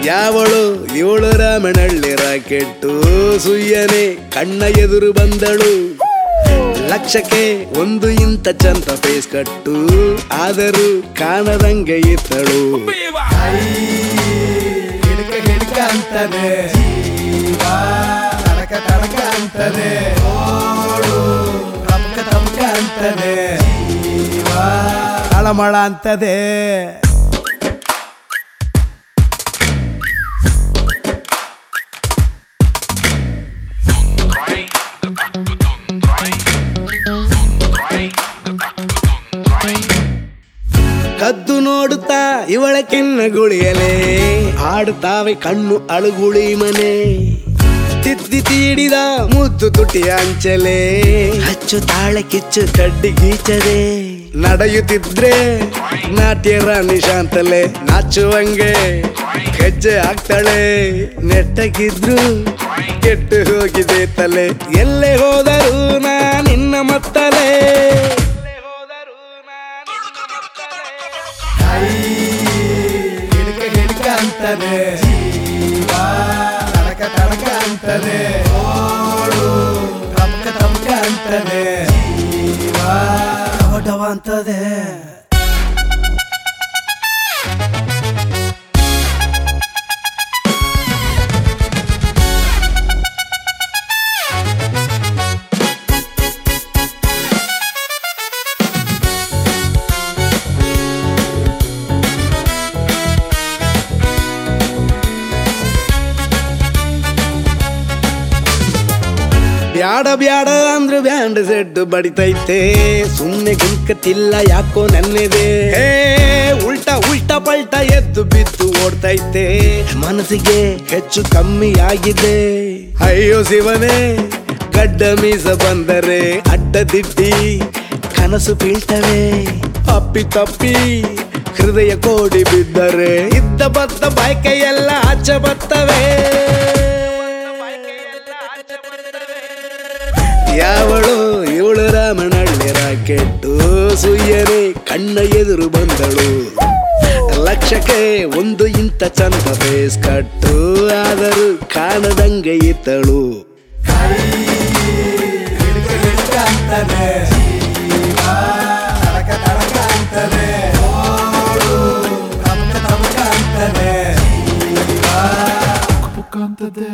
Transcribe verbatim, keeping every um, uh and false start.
ಯಾವಳು ಇವಳು ರಾಮನಹಳ್ಳಿ ರಾಕೆಟ್ಟು ಸುಯ್ಯನೆ ಕಣ್ಣ ಎದುರು ಬಂದಳು ಲಕ್ಷಕ್ಕೆ ಒಂದು ಇಂತ ಚಂದ ಫೇಸ್ ಕಟ್ಟು ಆದರೂ ಕಾಣದಂಗೆ ಇತ್ತಳು ಹಿಡ್ಕ ಹಿಡ್ಕ ಅಂತದೆ ತಡಕ ತಡಕ ಅಂತದೆ ಓಡು ತಮಕ ತಮಕ ಅಂತದೆ ತಳಮಳ ಅಂತದೆ ಕದ್ದು ನೋಡುತ್ತಾ ಇವಳ ಕಿನ್ನ ಗುಳಿಯಲೆ ಆಡುತ್ತಾವೆ ಕಣ್ಣು ಅಳುಗುಳಿ ಮನೆ ತಿದ್ದಿ ತೀಡಿದ ಮುದ್ದು ತುಟಿಯ ಅಂಚಲೆ ಹಚ್ಚು ತಾಳೆ ಕಿಚ್ಚು ಕಡ್ಡಿ ಗೀಚದೆ ನಡೆಯುತ್ತಿದ್ರೆ ನಾಟ್ಯ ರಾಣಿ ಶಾಂತಲೆ ನಾಚುವಂಗೆ ಹೆಜ್ಜೆ ಹಾಕ್ತಾಳೆ ನೆಟ್ಟಗಿದ್ರು ಕೆಟ್ಟು ಹೋಗಿದೆ ತಲೆ ಎಲ್ಲೇ ಹೋದರೂ ನಾ ನಿನ್ನ ಮತ್ತಲೆ ಹಿಡ್ಕ ಹಿಡ್ಕ ಅಂತದೆ ತಡಕ ತಡಕ ಅಂತದೆ ಓಡು ತಮಕ ತಮಕ ಅಂತದೆ ಡವ ಅಂತದೆ ಬ್ಯಾಡ ಬ್ಯಾಡ ಅಂದ್ರು ಬ್ಯಾಂಡ್ ಸೆಡ್ ಬಡಿತೈತೆ ಸುಮ್ನೆ ಗಿಂಕತಿಲ್ಲ ಯಾಕೋ ನನ್ನೆದೆ ಉಲ್ಟಾ ಉಲ್ಟಾ ಪಲ್ಟಾ ಎದ್ದು ಬಿದ್ದು ಓಡ್ತೈತೆ ಮನಸ್ಸಿಗೆ ಹೆಚ್ಚು ಕಮ್ಮಿ ಆಗಿದೆ ಅಯ್ಯೋ ಶಿವನೇ ಗಡ್ಡ ಮೀಸ ಬಂದರೆ ಅಡ್ಡದಿಡ್ಡಿ ಕನಸು ಬೀಳ್ತವೆ ಅಪ್ಪಿ ತಪ್ಪಿ ಹೃದಯ ಕೋಡಿ ಬಿದ್ದರೆ ಇದ್ದ ಬದ್ದ ಬೈಕೆ ಎಲ್ಲ ಆಚೆ ಬರ್ತವೆ ಯಾವಳು ಇವಳು ರಾಮನಹಳ್ಳಿ ರಾಕೆಟ್ಟು ಸುಯ್ಯನೆ ಕಣ್ಣ ಎದುರು ಬಂದಳು ಲಕ್ಷಕ್ಕೆ ಒಂದು ಇಂತ ಚಂದ ಫೇಸ್ ಕಟ್ಟು ಆದರೂ ಕಾಣದಂಗೆ ಇತ್ತಳು ಹಿಡ್ಕ ಹಿಡ್ಕ ಅಂತದೆ ತಡಕ ತಡಕ ಅಂತದೆ ಓಡು ತಮಕ ತಮಕ ಅಂತದೆ ಅಂತದೆ